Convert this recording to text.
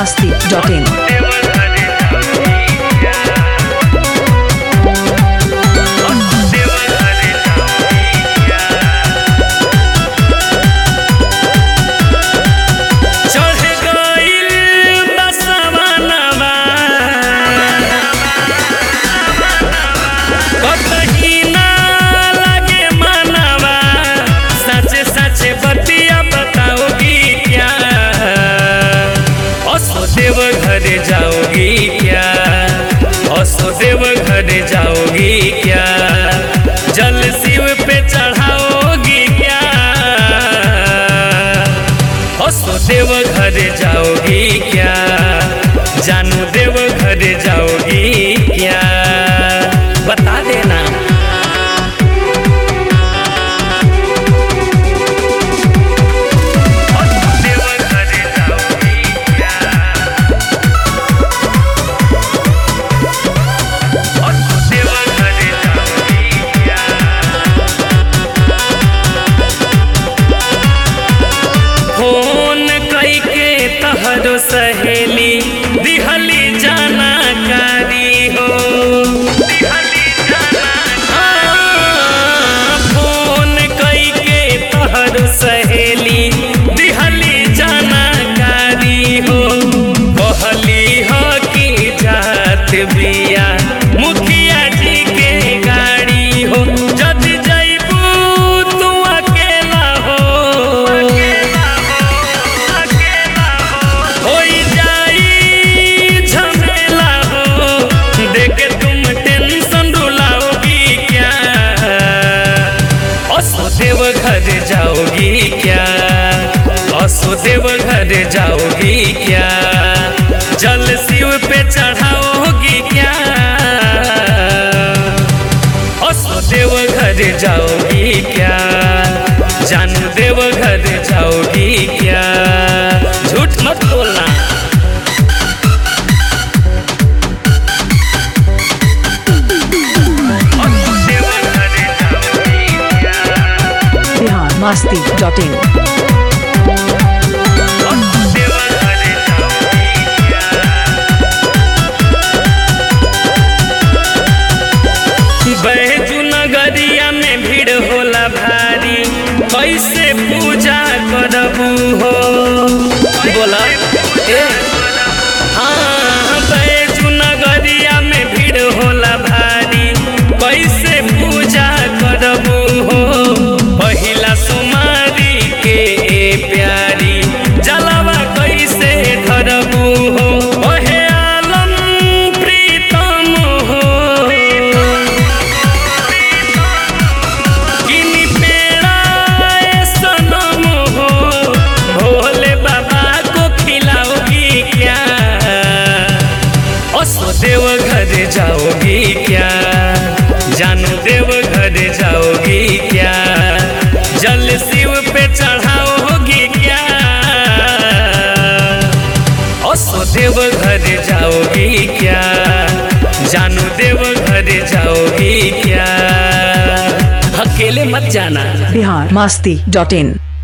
biharmasti.in Deoghar जाओगी क्या? असो देवघर जाओगी क्या? जल शिव पे चढ़ाओगी क्या? असो देवघर जाओगी क्या? जानू देवघर जाओगी क्या? बता देना। फोन कई के तहरो सहेली दिहली जानकारी हो। फोन कई के तहरो सहेली दिहली जानकारी हो। कहली हो कि जात बिया मुखिया जी के गाड़ी हो। जद जैबू तू अकेला हो देवघर जाओगी क्या? असो देवघर जाओगी क्या? जल शिव पे चढ़ाओगी क्या? असो देवघर जाओगी क्या? जानू देवघर जाओगी क्या? झूठ मत बोलना। biharmasti.in बैजू नगरिया में भीड़ होला भारी, कैसे पूजा करबू हो? बोला हाँ, बैजू नगरिया में भीड़ होला भारी, कैसे पूजा करबू हो? पहिला सुमारी के प्यारी जलवा कैसे धरबू हो? ओहे आलम प्रीतम हो, किनी पेड़ा सनम हो। भोले बाबा को खिलाओगी क्या? असो देवघर जाओगी क्या? जानू देवघर जाओगी क्या? जल शिव पे चढ़ाओगी क्या? असो देवघर जाओगी क्या? जानू देवघर जाओगी क्या? अकेले मत जाना। biharmasti.in